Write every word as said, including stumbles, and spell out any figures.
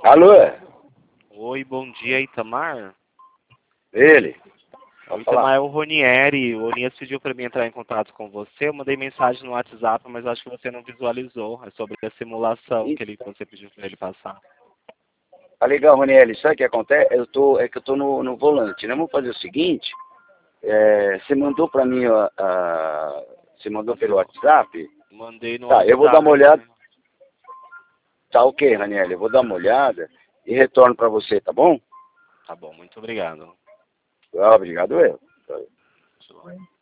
Alô? Oi, bom dia, Itamar. Ele? O Itamar é o Ronieri. O Onias pediu para mim entrar em contato com você. Eu mandei mensagem no WhatsApp, mas acho que você não visualizou. É sobre a simulação E... que, ele, que você pediu para ele passar. Tá legal, Roniel. Sabe o que acontece? Eu tô, é que eu tô no, no volante, né? Vamos fazer o seguinte. É, você mandou para mim, a, a, você mandou pelo WhatsApp? Mandei no Tá, WhatsApp. eu vou dar uma olhada. Tá ok, Raniel, eu vou dar uma olhada e retorno para você, tá bom? Tá bom, muito obrigado. Ah, obrigado eu.